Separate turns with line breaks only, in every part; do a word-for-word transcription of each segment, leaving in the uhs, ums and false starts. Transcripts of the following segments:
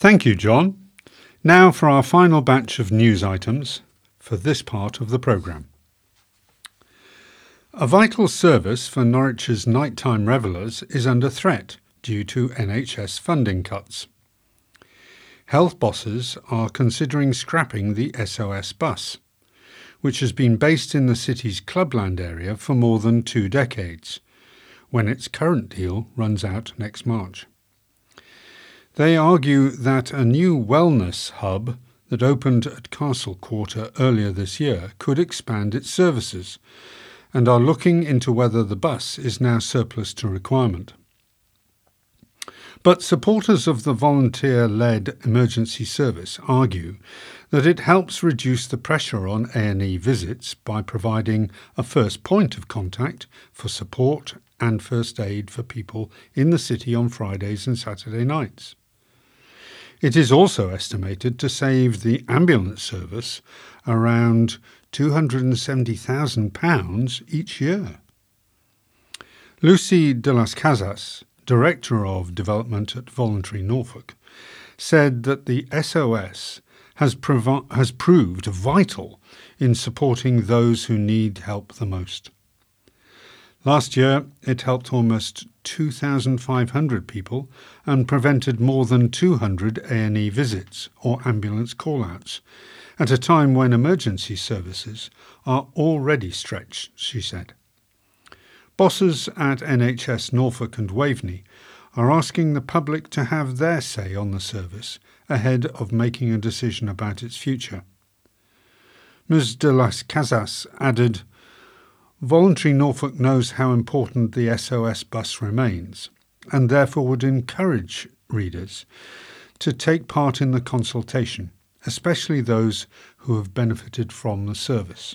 Thank you, John. Now for our final batch of news items for this part of the programme. A vital service for Norwich's nighttime revellers is under threat due to N H S funding cuts. Health bosses are considering scrapping the S O S bus, which has been based in the city's Clubland area for more than two decades, when its current deal runs out next March. They argue that a new wellness hub that opened at Castle Quarter earlier this year could expand its services, and are looking into whether the bus is now surplus to requirement. But supporters of the volunteer-led emergency service argue that it helps reduce the pressure on A and E visits by providing a first point of contact for support and first aid for people in the city on Fridays and Saturday nights. It is also estimated to save the ambulance service around two hundred seventy thousand pounds each year. Lucy de las Casas, Director of Development at Voluntary Norfolk, said that the S O S has, provi- has proved vital in supporting those who need help the most. Last year, it helped almost two thousand five hundred people and prevented more than two hundred A and E visits or ambulance call-outs, at a time when emergency services are already stretched, she said. Bosses at N H S Norfolk and Waveney are asking the public to have their say on the service ahead of making a decision about its future. Miz de las Casas added, "Voluntary Norfolk knows how important the S O S bus remains, and therefore would encourage readers to take part in the consultation, especially those who have benefited from the service."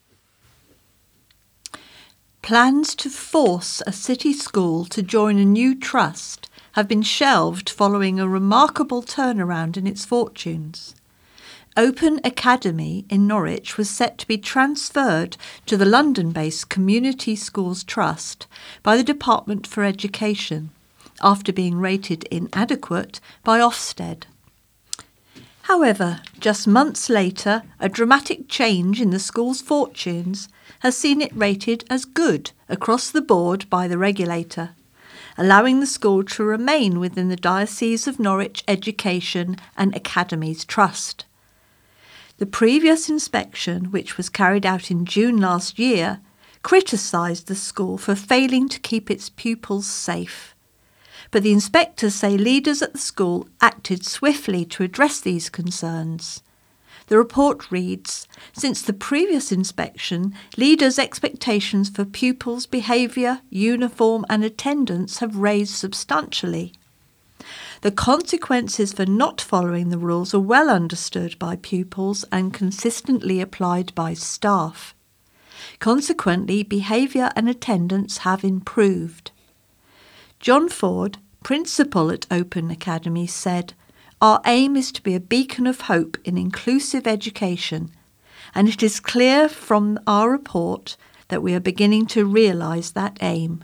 Plans to force a city school to join a new trust have been shelved following a remarkable turnaround in its fortunes. Open Academy in Norwich was set to be transferred to the London-based Community Schools Trust by the Department for Education, after being rated inadequate by Ofsted. However, just months later, a dramatic change in the school's fortunes has seen it rated as good across the board by the regulator, allowing the school to remain within the Diocese of Norwich Education and Academies Trust. The previous inspection, which was carried out in June last year, criticised the school for failing to keep its pupils safe. But the inspectors say leaders at the school acted swiftly to address these concerns. The report reads, since the previous inspection, leaders' expectations for pupils' behaviour, uniform and attendance have raised substantially. The consequences for not following the rules are well understood by pupils and consistently applied by staff. Consequently, behaviour and attendance have improved. John Ford, principal at Open Academy, said, "Our aim is to be a beacon of hope in inclusive education, and it is clear from our report that we are beginning to realise that aim."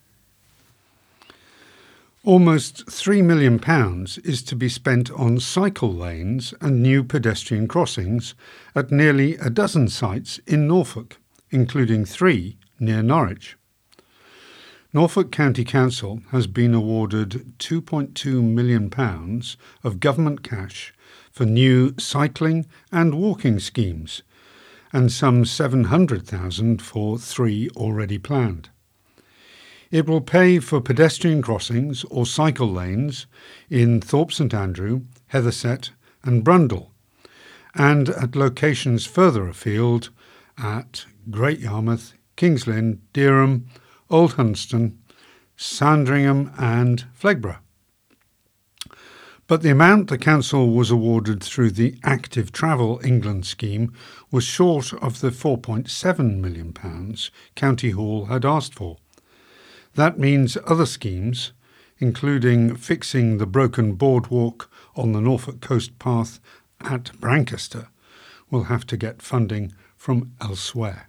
Almost three million pounds is to be spent on cycle lanes and new pedestrian crossings at nearly a dozen sites in Norfolk, including three near Norwich. Norfolk County Council has been awarded two point two million pounds of government cash for new cycling and walking schemes, and some seven hundred thousand pounds for three already planned. It will pay for pedestrian crossings or cycle lanes in Thorpe St Andrew, Heatherset and Brundall, and at locations further afield at Great Yarmouth, Kings Lynn, Dereham, Old Hunston, Sandringham and Flegborough. But the amount the council was awarded through the Active Travel England scheme was short of the four point seven million pounds County Hall had asked for. That means other schemes, including fixing the broken boardwalk on the Norfolk Coast Path at Brancaster, will have to get funding from elsewhere.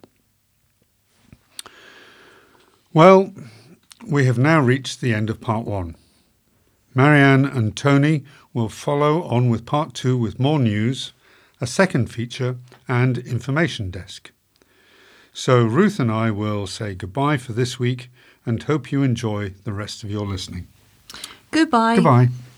Well, we have now reached the end of part one. Marianne and Tony will follow on with part two with more news, a second feature and information desk. So Ruth and I will say goodbye for this week and hope you enjoy the rest of your listening.
Goodbye.
Goodbye.